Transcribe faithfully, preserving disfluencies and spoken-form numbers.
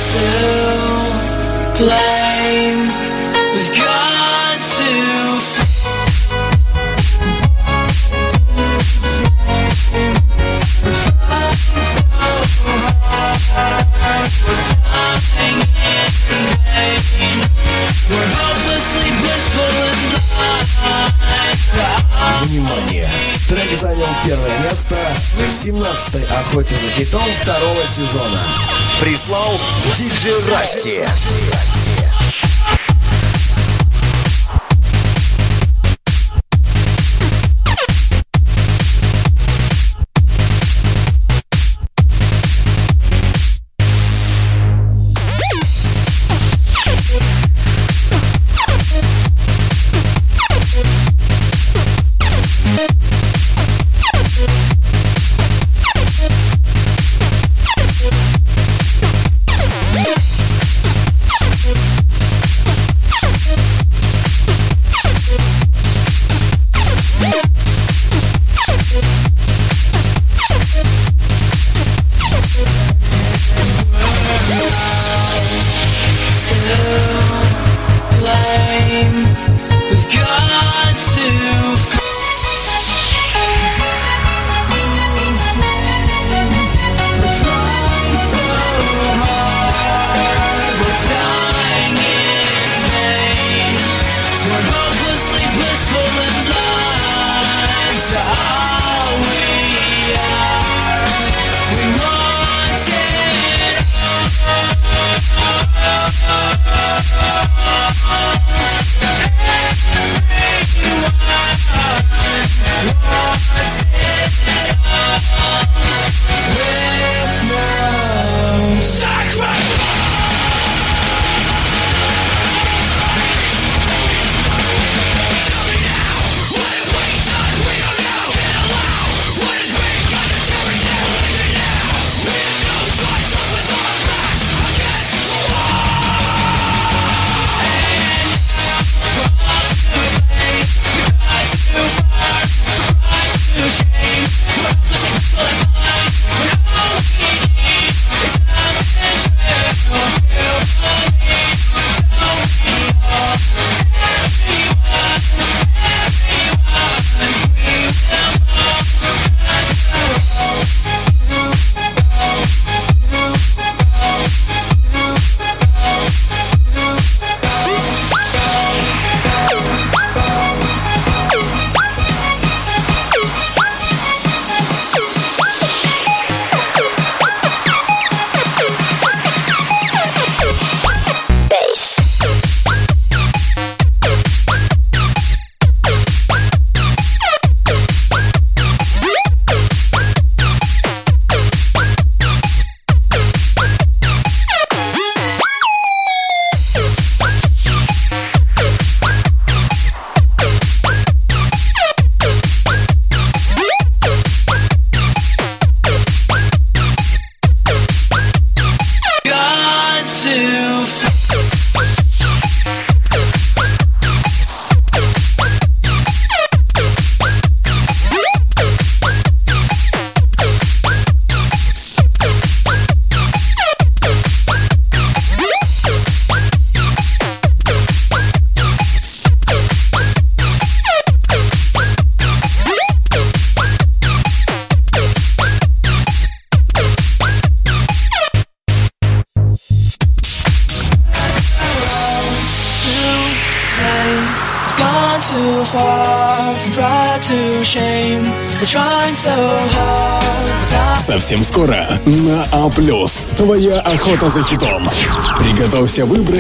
blame. We've got to we're hopelessly blissful and blind. Внимание! Трек занял первое место в семнадцатой охоте за хитом второго сезона. Прислал диджей Расти. Too far from pride to shame. We're trying so hard. Совсем скоро на А+. Твоя охота за хитом. Приготовься выбрать